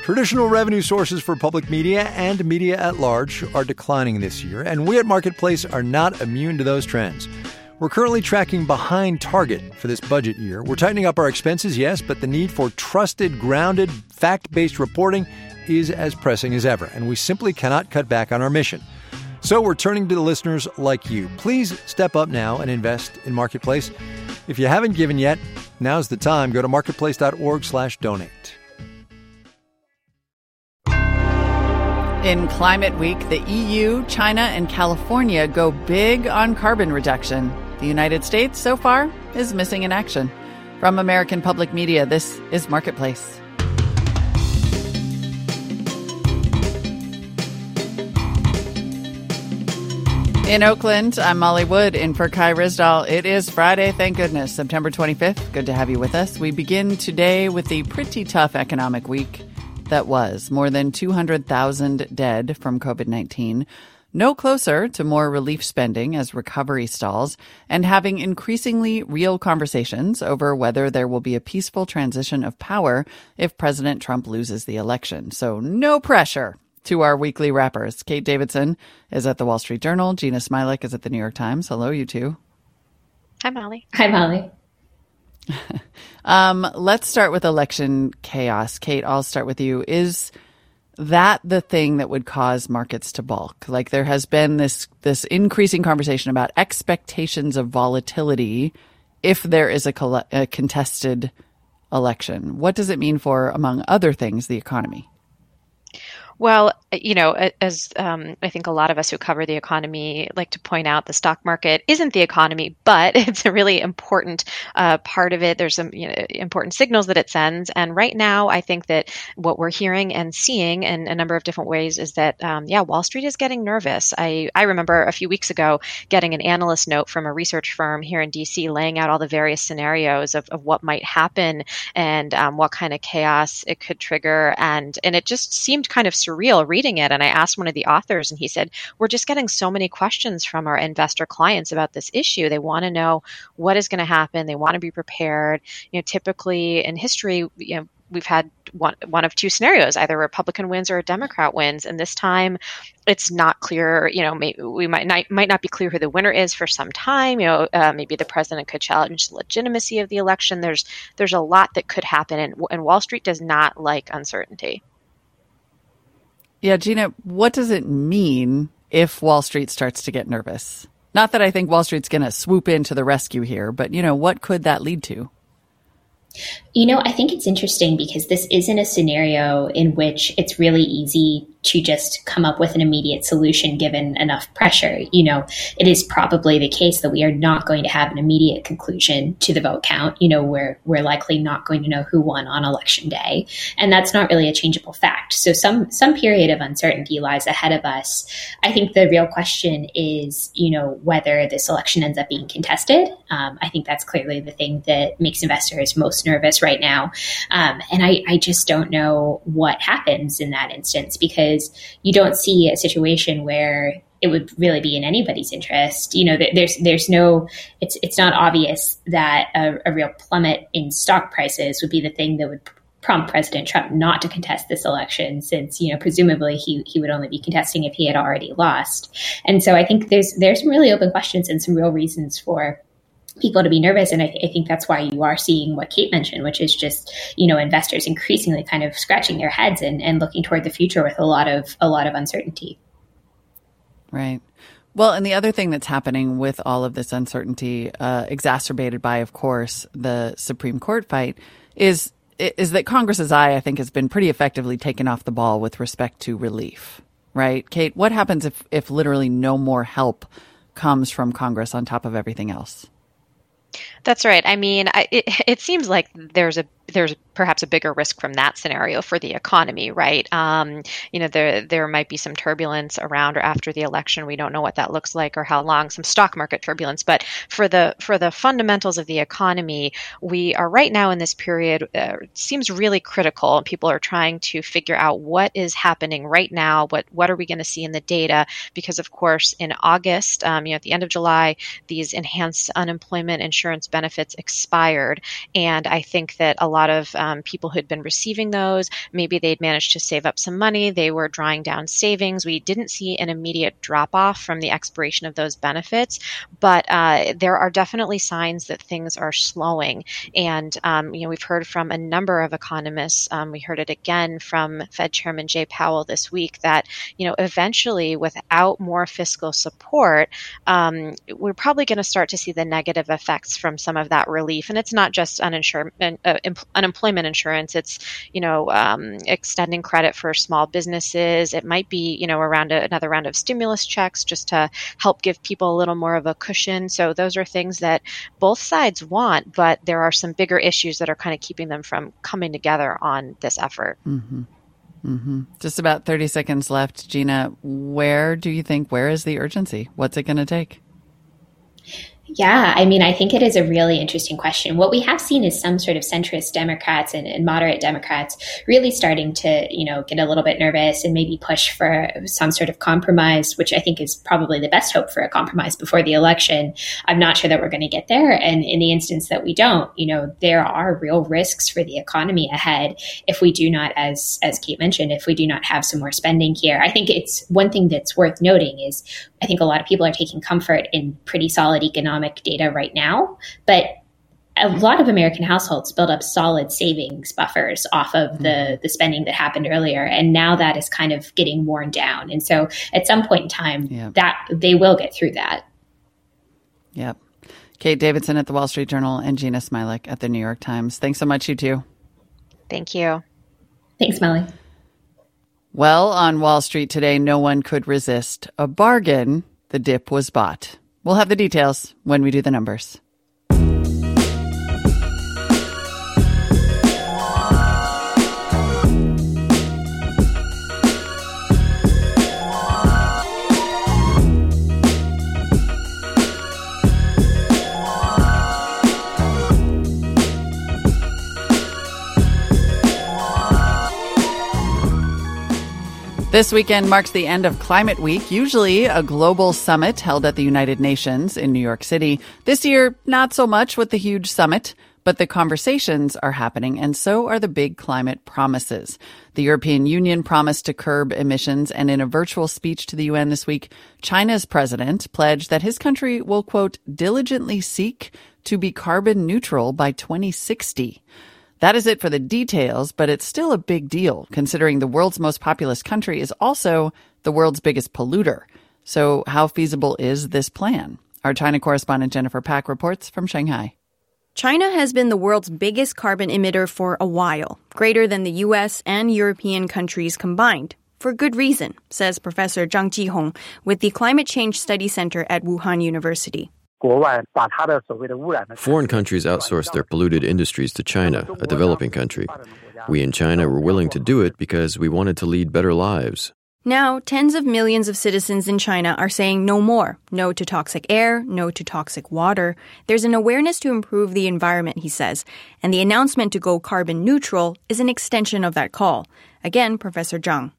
Traditional revenue sources for public media and media at large are declining this year, and we at Marketplace are not immune to those trends. We're currently tracking behind target for this budget year. We're tightening up our expenses, yes, but the need for trusted, grounded, fact-based reporting is as pressing as ever, and we simply cannot cut back on our mission. So we're turning to the listeners like you. Please step up now and invest in Marketplace. If you haven't given yet, now's the time. Go to marketplace.org/donate. In Climate Week, the EU, China, and California go big on carbon reduction. The United States, so far, is missing in action. From American Public Media, this is Marketplace. In Oakland, I'm Molly Wood, in for Kai Ryssdal. It is Friday, thank goodness, September 25th. Good to have you with us. We begin today with the pretty tough economic week that was. More than 200,000 dead from COVID-19. No closer to more relief spending as recovery stalls, and having increasingly real conversations over whether there will be a peaceful transition of power if President Trump loses the election. So no pressure to our weekly wrappers. Kate Davidson is at the Wall Street Journal. Gina Smielek is at the New York Times. Hello, you two. Hi, Molly. Hi, Molly. Let's start with election chaos. Kate, I'll start with you. Is that the thing that would cause markets to balk? Like, there has been this increasing conversation about expectations of volatility if there is a contested election. What does it mean for, among other things, the economy? Well, as I think a lot of us who cover the economy like to point out, the stock market isn't the economy, but it's a really important part of it. There's some important signals that it sends. And right now, I think that what we're hearing and seeing in a number of different ways is that, Wall Street is getting nervous. I remember a few weeks ago getting an analyst note from a research firm here in DC laying out all the various scenarios of what might happen and what kind of chaos it could trigger. And it just seemed kind of surreal reading it. And I asked one of the authors, and he said, we're just getting so many questions from our investor clients about this issue. They want to know what is going to happen. They want to be prepared. Typically in history, we've had one of two scenarios: either a Republican wins or a Democrat wins. And this time, it's not clear. We might not be clear who the winner is for some time. Maybe the president could challenge the legitimacy of the election. There's a lot that could happen, and Wall Street does not like uncertainty. Yeah, Gina, what does it mean if Wall Street starts to get nervous? Not that I think Wall Street's going to swoop in to the rescue here, but, what could that lead to? I think it's interesting because this isn't a scenario in which it's really easy to just come up with an immediate solution given enough pressure. It is probably the case that we are not going to have an immediate conclusion to the vote count. We're likely not going to know who won on election day. And that's not really a changeable fact. So some period of uncertainty lies ahead of us. I think the real question is, whether this election ends up being contested. I think that's clearly the thing that makes investors most nervous right now. And I just don't know what happens in that instance, because you don't see a situation where it would really be in anybody's interest. There's no, it's not obvious that a real plummet in stock prices would be the thing that would prompt President Trump not to contest this election, since, presumably he would only be contesting if he had already lost. And so I think there's some really open questions and some real reasons for people to be nervous. And I think that's why you are seeing what Kate mentioned, which is just, investors increasingly kind of scratching their heads and looking toward the future with a lot of uncertainty. Right. Well, and the other thing that's happening with all of this uncertainty, exacerbated by, of course, the Supreme Court fight, is that Congress's eye, I think, has been pretty effectively taken off the ball with respect to relief. Right? Kate, what happens if literally no more help comes from Congress on top of everything else? That's right. I mean, it seems like there's perhaps a bigger risk from that scenario for the economy, right? There might be some turbulence around or after the election. We don't know what that looks like or how long, some stock market turbulence. But for the fundamentals of the economy, we are right now in this period, it seems really critical. People are trying to figure out what is happening right now, what are we going to see in the data? Because, of course, in August, at the end of July, these enhanced unemployment insurance benefits expired. And I think that a lot lot of people who'd been receiving those. Maybe they'd managed to save up some money. They were drawing down savings. We didn't see an immediate drop off from the expiration of those benefits, but there are definitely signs that things are slowing. And, we've heard from a number of economists. We heard it again from Fed Chairman Jay Powell this week that, eventually without more fiscal support, we're probably going to start to see the negative effects from some of that relief. And it's not just unemployment insurance. It's, extending credit for small businesses. It might be, another round of stimulus checks just to help give people a little more of a cushion. So those are things that both sides want, but there are some bigger issues that are kind of keeping them from coming together on this effort. Mm-hmm. Mm-hmm. Just about 30 seconds left. Gina, where is the urgency? What's it going to take? Yeah, I think it is a really interesting question. What we have seen is some sort of centrist Democrats and moderate Democrats really starting to, get a little bit nervous and maybe push for some sort of compromise, which I think is probably the best hope for a compromise before the election. I'm not sure that we're going to get there. And in the instance that we don't, there are real risks for the economy ahead if we do not, as Kate mentioned, if we do not have some more spending here. I think it's one thing that's worth noting is I think a lot of people are taking comfort in pretty solid economic data right now, but a lot of American households build up solid savings buffers off of the spending that happened earlier. And now that is kind of getting worn down. And so at some point in time, that they will get through that. Yep. Kate Davidson at the Wall Street Journal and Gina Smielek at the New York Times. Thanks so much, you two. Thank you. Thanks, Molly. Well, on Wall Street today, no one could resist a bargain. The dip was bought. We'll have the details when we do the numbers. This weekend marks the end of Climate Week, usually a global summit held at the United Nations in New York City. This year, not so much with the huge summit, but the conversations are happening, and so are the big climate promises. The European Union promised to curb emissions, and in a virtual speech to the UN this week, China's president pledged that his country will, quote, diligently seek to be carbon neutral by 2060. That is it for the details, but it's still a big deal, considering the world's most populous country is also the world's biggest polluter. So how feasible is this plan? Our China correspondent Jennifer Pak reports from Shanghai. China has been the world's biggest carbon emitter for a while, greater than the U.S. and European countries combined. For good reason, says Professor Zhang Jihong with the Climate Change Study Center at Wuhan University. Foreign countries outsource their polluted industries to China, a developing country. We in China were willing to do it because we wanted to lead better lives. Now, tens of millions of citizens in China are saying no more. No to toxic air, no to toxic water. There's an awareness to improve the environment, he says, and the announcement to go carbon neutral is an extension of that call. Again, Professor Zhang.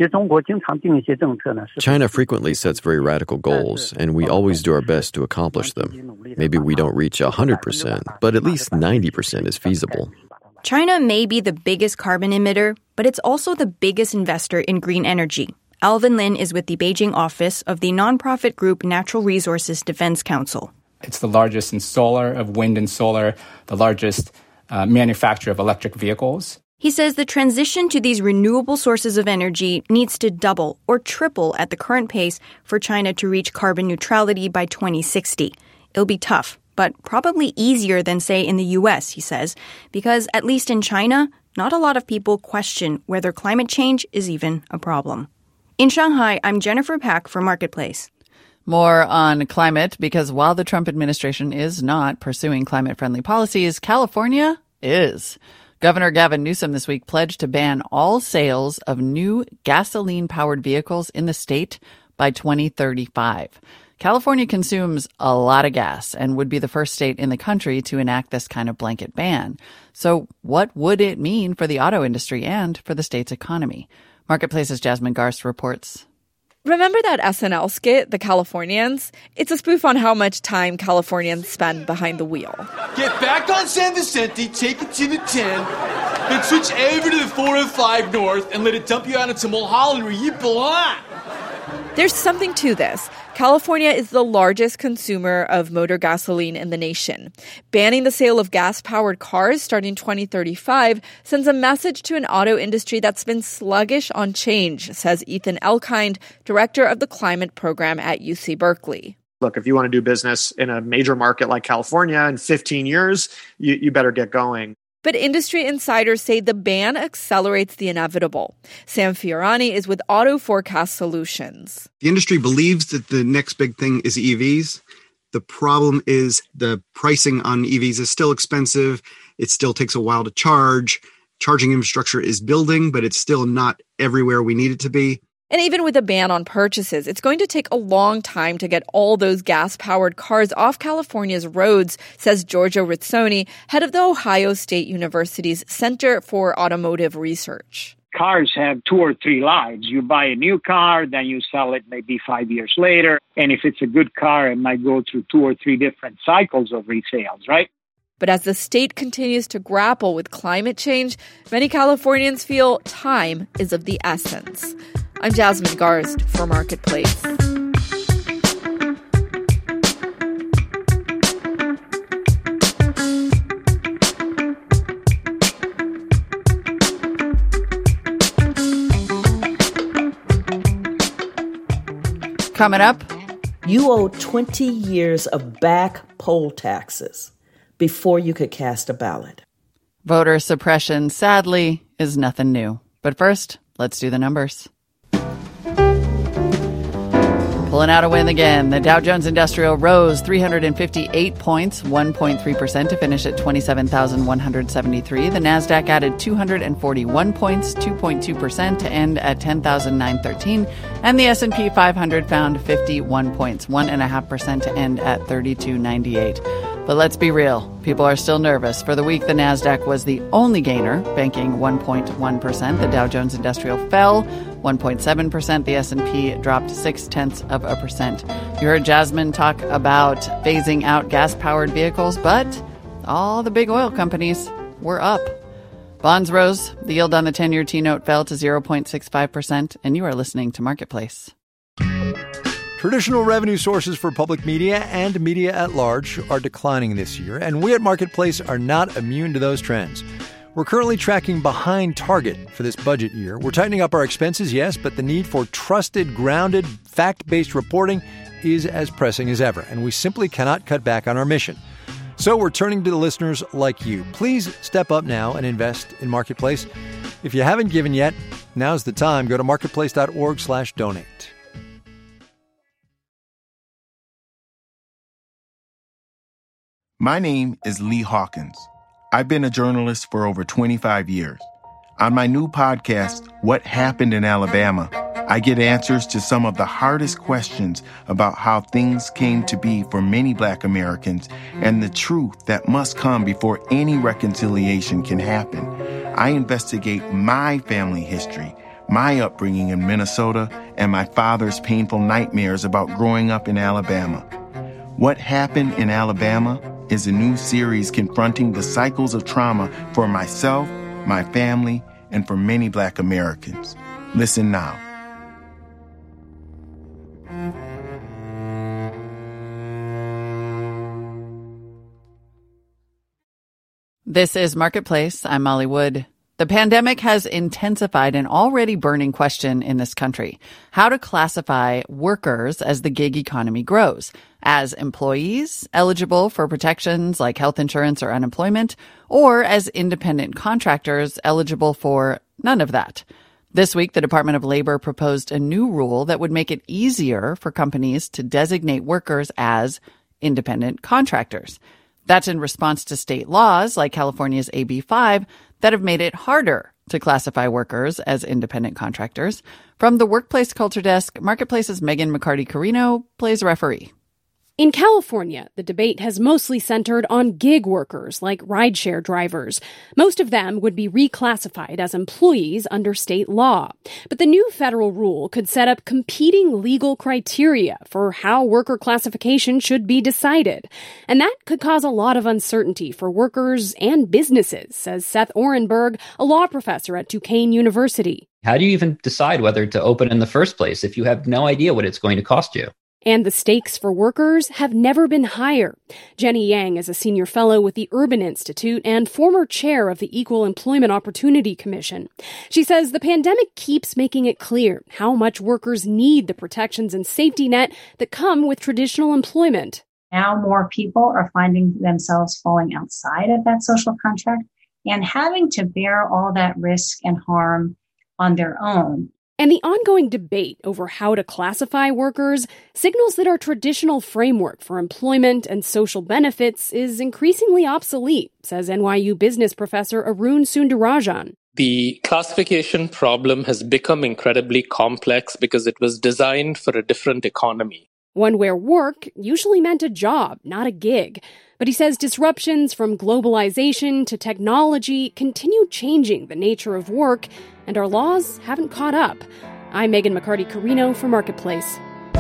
China frequently sets very radical goals, and we always do our best to accomplish them. Maybe we don't reach 100%, but at least 90% is feasible. China may be the biggest carbon emitter, but it's also the biggest investor in green energy. Alvin Lin is with the Beijing office of the nonprofit group Natural Resources Defense Council. It's the largest installer of wind and solar, the largest manufacturer of electric vehicles. He says the transition to these renewable sources of energy needs to double or triple at the current pace for China to reach carbon neutrality by 2060. It'll be tough, but probably easier than, say, in the U.S., he says, because at least in China, not a lot of people question whether climate change is even a problem. In Shanghai, I'm Jennifer Pak for Marketplace. More on climate, because while the Trump administration is not pursuing climate-friendly policies, California is. Governor Gavin Newsom this week pledged to ban all sales of new gasoline-powered vehicles in the state by 2035. California consumes a lot of gas and would be the first state in the country to enact this kind of blanket ban. So what would it mean for the auto industry and for the state's economy? Marketplace's Jasmine Garst reports. Remember that SNL skit, The Californians? It's a spoof on how much time Californians spend behind the wheel. Get back on San Vicente, take it to the 10, then switch over to the 405 North and let it dump you out into Mulholland where you belong. There's something to this. California is the largest consumer of motor gasoline in the nation. Banning the sale of gas-powered cars starting 2035 sends a message to an auto industry that's been sluggish on change, says Ethan Elkind, director of the climate program at UC Berkeley. Look, if you want to do business in a major market like California in 15 years, you better get going. But industry insiders say the ban accelerates the inevitable. Sam Fiorani is with Auto Forecast Solutions. The industry believes that the next big thing is EVs. The problem is the pricing on EVs is still expensive. It still takes a while to charge. Charging infrastructure is building, but it's still not everywhere we need it to be. And even with a ban on purchases, it's going to take a long time to get all those gas-powered cars off California's roads, says Giorgio Rizzoni, head of the Ohio State University's Center for Automotive Research. Cars have 2 or 3 lives. You buy a new car, then you sell it maybe 5 years later. And if it's a good car, it might go through 2 or 3 different cycles of resales, right? But as the state continues to grapple with climate change, many Californians feel time is of the essence. I'm Jasmine Garst for Marketplace. Coming up, you owe 20 years of back poll taxes before you could cast a ballot. Voter suppression, sadly, is nothing new. But first, let's do the numbers. Pulling out a win again. The Dow Jones Industrial rose 358 points, 1.3% to finish at 27,173. The Nasdaq added 241 points, 2.2% to end at 10,913. And the S&P 500 found 51 points, 1.5% to end at 3298. But let's be real. People are still nervous. For the week, the Nasdaq was the only gainer, banking 1.1%. The Dow Jones Industrial fell 1.7%. The S&P dropped 0.6%. You heard Jasmine talk about phasing out gas-powered vehicles, but all the big oil companies were up. Bonds rose. The yield on the 10-year T-note fell to 0.65%. And you are listening to Marketplace. Traditional revenue sources for public media and media at large are declining this year, and we at Marketplace are not immune to those trends. We're currently tracking behind target for this budget year. We're tightening up our expenses, yes, but the need for trusted, grounded, fact-based reporting is as pressing as ever, and we simply cannot cut back on our mission. So we're turning to the listeners like you. Please step up now and invest in Marketplace. If you haven't given yet, now's the time. Go to marketplace.org/donate. My name is Lee Hawkins. I've been a journalist for over 25 years. On my new podcast, What Happened in Alabama, I get answers to some of the hardest questions about how things came to be for many Black Americans and the truth that must come before any reconciliation can happen. I investigate my family history, my upbringing in Minnesota, and my father's painful nightmares about growing up in Alabama. What Happened in Alabama is a new series confronting the cycles of trauma for myself, my family, and for many Black Americans. Listen now. This is Marketplace. I'm Molly Wood. The pandemic has intensified an already burning question in this country: how to classify workers as the gig economy grows, as employees eligible for protections like health insurance or unemployment, or as independent contractors eligible for none of that. This week, the Department of Labor proposed a new rule that would make it easier for companies to designate workers as independent contractors. That's in response to state laws like California's AB 5 that have made it harder to classify workers as independent contractors. From the Workplace Culture Desk, Marketplace's Megan McCarty-Carino plays referee. In California, the debate has mostly centered on gig workers like rideshare drivers. Most of them would be reclassified as employees under state law. But the new federal rule could set up competing legal criteria for how worker classification should be decided. And that could cause a lot of uncertainty for workers and businesses, says Seth Orenberg, a law professor at Duquesne University. How do you even decide whether to open in the first place if you have no idea what it's going to cost you? And the stakes for workers have never been higher. Jenny Yang is a senior fellow with the Urban Institute and former chair of the Equal Employment Opportunity Commission. She says the pandemic keeps making it clear how much workers need the protections and safety net that come with traditional employment. Now more people are finding themselves falling outside of that social contract and having to bear all that risk and harm on their own. And the ongoing debate over how to classify workers signals that our traditional framework for employment and social benefits is increasingly obsolete, says NYU business professor Arun Sundarajan. The classification problem has become incredibly complex because it was designed for a different economy. One where work usually meant a job, not a gig. But he says disruptions from globalization to technology continue changing the nature of work, and our laws haven't caught up. I'm Megan McCarty-Carino for Marketplace.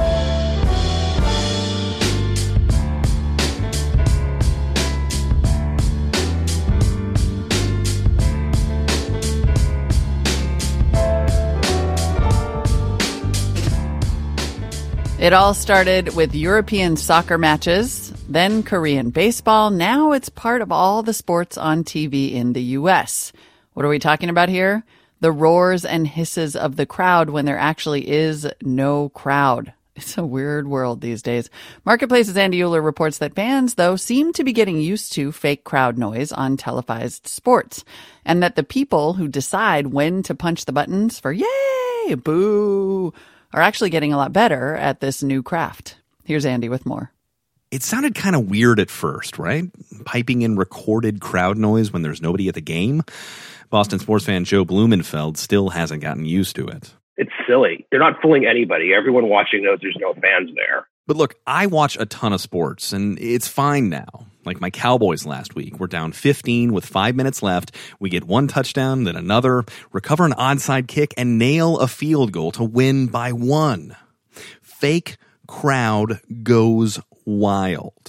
It all started with European soccer matches, then Korean baseball. Now it's part of all the sports on TV in the U.S. What are we talking about here? The roars and hisses of the crowd when there actually is no crowd. It's a weird world these days. Marketplace's Andy Uhler reports that fans, though, seem to be getting used to fake crowd noise on televised sports, and that the people who decide when to punch the buttons for yay, boo, are actually getting a lot better at this new craft. Here's Andy with more. It sounded kind of weird at first, right? Piping in recorded crowd noise when there's nobody at the game. Boston sports fan Joe Blumenfeld still hasn't gotten used to it. It's silly. They're not fooling anybody. Everyone watching knows there's no fans there. But look, I watch a ton of sports, and it's fine now. Like my Cowboys last week. We're down 15 with 5 minutes left. We get one touchdown, then another, recover an onside kick, and nail a field goal to win by 1. Fake crowd goes wild.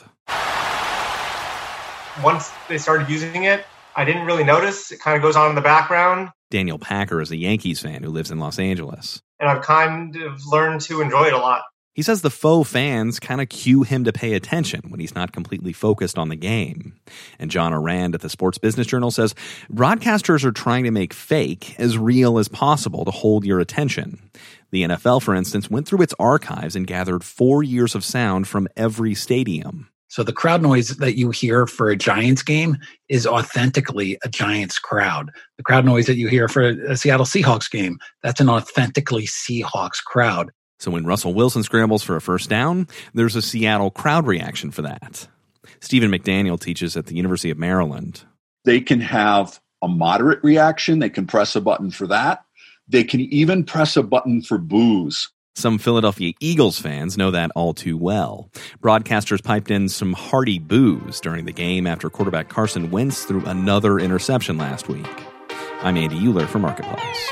Once they started using it, I didn't really notice. It kind of goes on in the background. Daniel Packer is a Yankees fan who lives in Los Angeles. And I've kind of learned to enjoy it a lot. He says the faux fans kind of cue him to pay attention when he's not completely focused on the game. And John Arand at the Sports Business Journal says broadcasters are trying to make fake as real as possible to hold your attention. The NFL, for instance, went through its archives and gathered 4 years of sound from every stadium. So the crowd noise that you hear for a Giants game is authentically a Giants crowd. The crowd noise that you hear for a Seattle Seahawks game, that's an authentically Seahawks crowd. So when Russell Wilson scrambles for a first down, there's a Seattle crowd reaction for that. Stephen McDaniel teaches at the University of Maryland. They can have a moderate reaction. They can press a button for that. They can even press a button for boos. Some Philadelphia Eagles fans know that all too well. Broadcasters piped in some hearty boos during the game after quarterback Carson Wentz threw another interception last week. I'm Andy Uhler for Marketplace.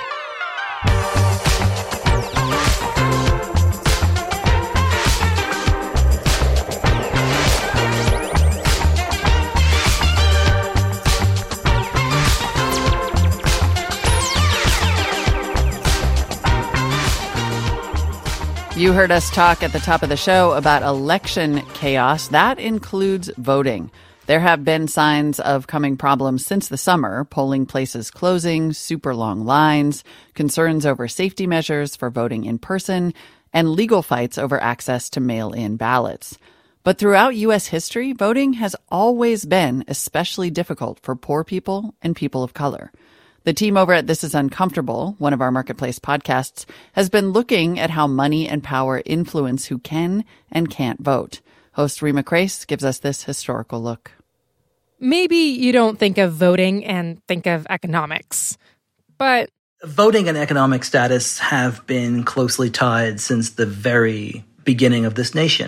You heard us talk at the top of the show about election chaos. That includes voting. There have been signs of coming problems since the summer, polling places closing, super long lines, concerns over safety measures for voting in person, and legal fights over access to mail-in ballots. But throughout U.S. history, voting has always been especially difficult for poor people and people of color. The team over at This Is Uncomfortable, one of our Marketplace podcasts, has been looking at how money and power influence who can and can't vote. Host Rima Crace gives us this historical look. Maybe you don't think of voting and think of economics, but voting and economic status have been closely tied since the very beginning of this nation.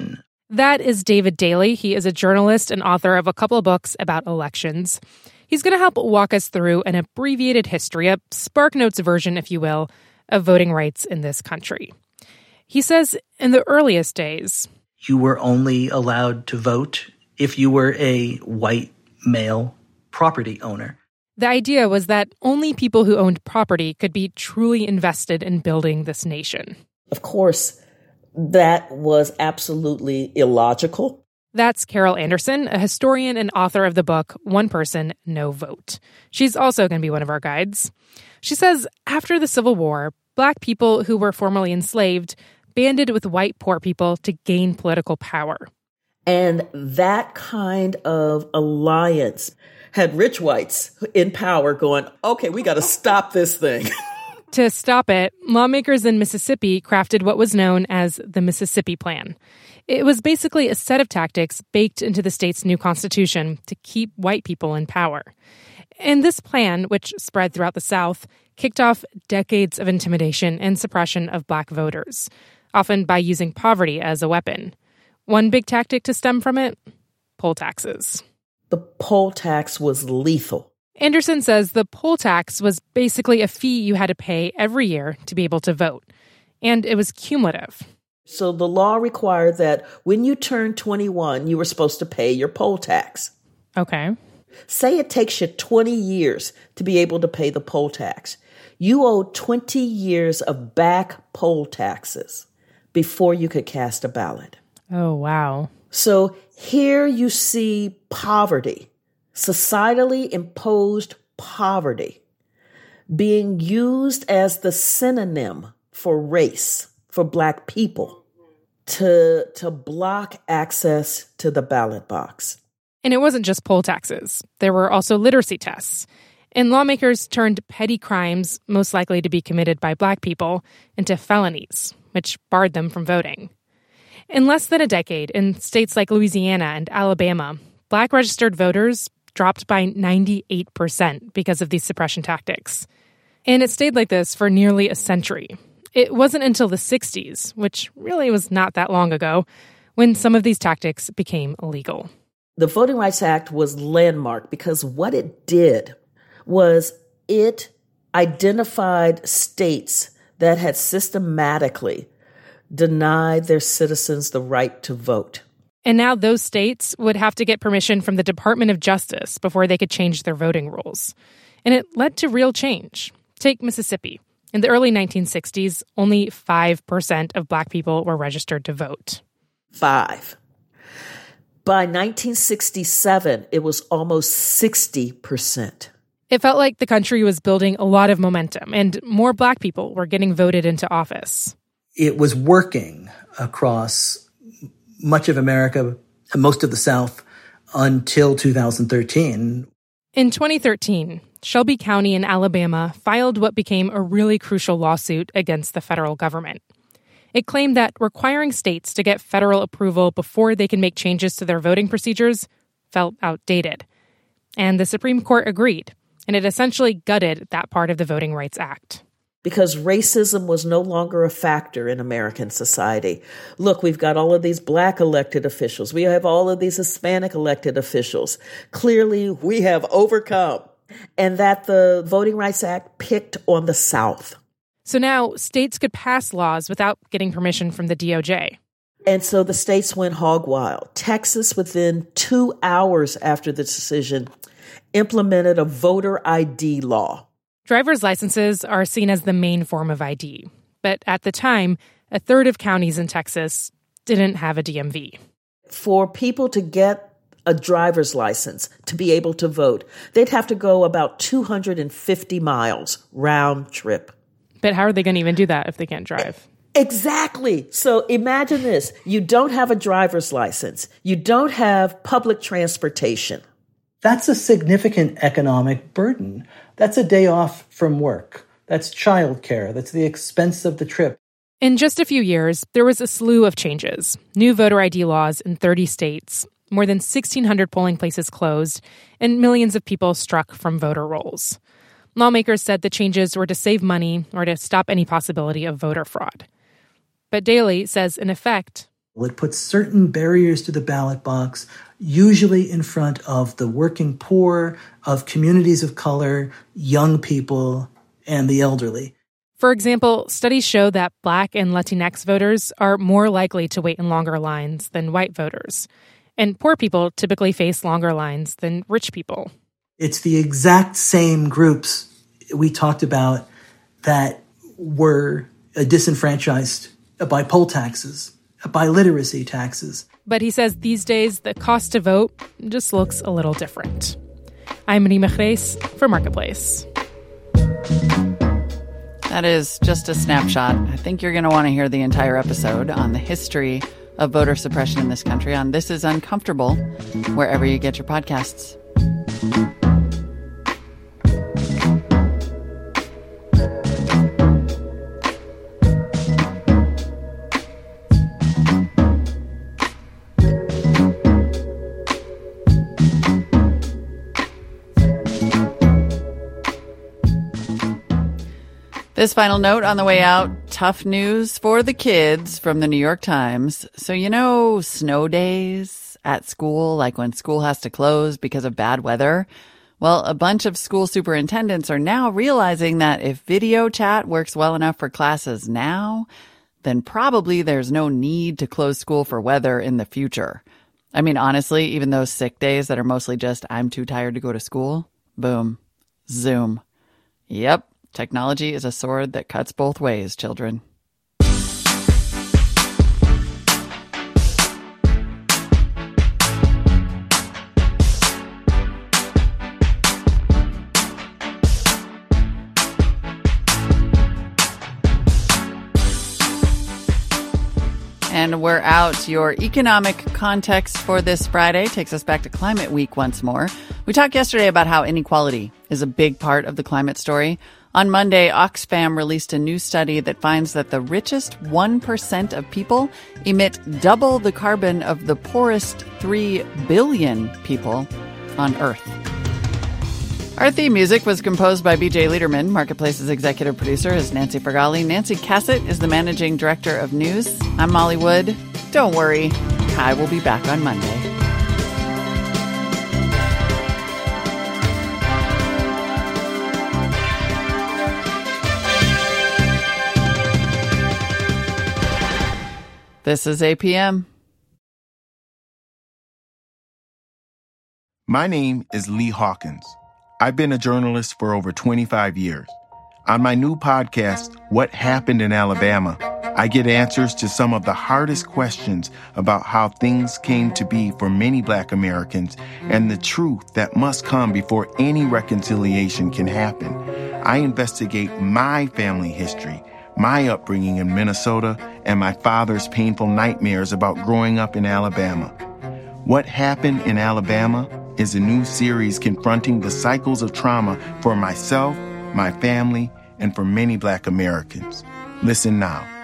That is David Daley. He is a journalist and author of a couple of books about elections. He's going to help walk us through an abbreviated history, a SparkNotes version, if you will, of voting rights in this country. He says in the earliest days, you were only allowed to vote if you were a white male property owner. The idea was that only people who owned property could be truly invested in building this nation. Of course, that was absolutely illogical. That's Carol Anderson, a historian and author of the book One Person, No Vote. She's also going to be one of our guides. She says after the Civil War, Black people who were formerly enslaved banded with white poor people to gain political power. And that kind of alliance had rich whites in power going, okay, we got to stop this thing. To stop it, lawmakers in Mississippi crafted what was known as the Mississippi Plan. It was basically a set of tactics baked into the state's new constitution to keep white people in power. And this plan, which spread throughout the South, kicked off decades of intimidation and suppression of Black voters, often by using poverty as a weapon. One big tactic to stem from it? Poll taxes. The poll tax was lethal. Anderson says the poll tax was basically a fee you had to pay every year to be able to vote, and it was cumulative. So the law required that when you turned 21, you were supposed to pay your poll tax. Okay. Say it takes you 20 years to be able to pay the poll tax. You owe 20 years of back poll taxes before you could cast a ballot. Oh, wow. So here you see poverty, societally imposed poverty, being used as the synonym for race, for Black people, to block access to the ballot box. And it wasn't just poll taxes. There were also literacy tests. And lawmakers turned petty crimes, most likely to be committed by Black people, into felonies, which barred them from voting. In less than a decade, in states like Louisiana and Alabama, Black registered voters dropped by 98% because of these suppression tactics. And it stayed like this for nearly a century. It wasn't until the 60s, which really was not that long ago, when some of these tactics became illegal. The Voting Rights Act was landmark because what it did was it identified states that had systematically denied their citizens the right to vote. And now those states would have to get permission from the Department of Justice before they could change their voting rules. And it led to real change. Take Mississippi. In the early 1960s, only 5% of Black people were registered to vote. 5. By 1967, it was almost 60%. It felt like the country was building a lot of momentum, and more Black people were getting voted into office. It was working across much of America, most of the South, until 2013. In 2013, Shelby County in Alabama filed what became a really crucial lawsuit against the federal government. It claimed that requiring states to get federal approval before they can make changes to their voting procedures felt outdated. And the Supreme Court agreed, and it essentially gutted that part of the Voting Rights Act. Because racism was no longer a factor in American society. Look, we've got all of these Black elected officials. We have all of these Hispanic elected officials. Clearly, we have overcome. And that the Voting Rights Act picked on the South. So now states could pass laws without getting permission from the DOJ. And so the states went hog wild. Texas, within 2 hours after the decision, implemented a voter ID law. Driver's licenses are seen as the main form of ID. But at the time, a third of counties in Texas didn't have a DMV. For people to get a driver's license to be able to vote, they'd have to go about 250 miles round trip. But how are they going to even do that if they can't drive? Exactly. So imagine this. You don't have a driver's license. You don't have public transportation. That's a significant economic burden. That's a day off from work. That's childcare. That's the expense of the trip. In just a few years, there was a slew of changes. New voter ID laws in 30 states, more than 1,600 polling places closed, and millions of people struck from voter rolls. Lawmakers said the changes were to save money or to stop any possibility of voter fraud. But Daley says, in effect, It puts certain barriers to the ballot box, usually in front of the working poor, of communities of color, young people, and the elderly. For example, studies show that Black and Latinx voters are more likely to wait in longer lines than white voters. And poor people typically face longer lines than rich people. It's the exact same groups we talked about that were disenfranchised by poll taxes, by literacy taxes. But he says these days the cost to vote just looks a little different. I'm Rima Chreis for Marketplace. That is just a snapshot. I think you're going to want to hear the entire episode on the history of voter suppression in this country on This Is Uncomfortable, wherever you get your podcasts. This final note on the way out, tough news for the kids from the New York Times. So, you know, snow days at school, like when school has to close because of bad weather? Well, a bunch of school superintendents are now realizing that if video chat works well enough for classes now, then probably there's no need to close school for weather in the future. I mean, honestly, even those sick days that are mostly just, I'm too tired to go to school, boom, Zoom. Yep. Technology is a sword that cuts both ways, children. And we're out. Your economic context for this Friday takes us back to Climate Week once more. We talked yesterday about how inequality is a big part of the climate story. On Monday, Oxfam released a new study that finds that the richest 1% of people emit double the carbon of the poorest 3 billion people on Earth. Our theme music was composed by BJ Liederman. Marketplace's executive producer is Nancy Fergali. Nancy Cassett is the managing director of news. I'm Molly Wood. Don't worry, Kai will be back on Monday. This is APM. My name is Lee Hawkins. I've been a journalist for over 25 years. On my new podcast, What Happened in Alabama, I get answers to some of the hardest questions about how things came to be for many Black Americans and the truth that must come before any reconciliation can happen. I investigate my family history, my upbringing in Minnesota, and my father's painful nightmares about growing up in Alabama. What Happened in Alabama is a new series confronting the cycles of trauma for myself, my family, and for many Black Americans. Listen now.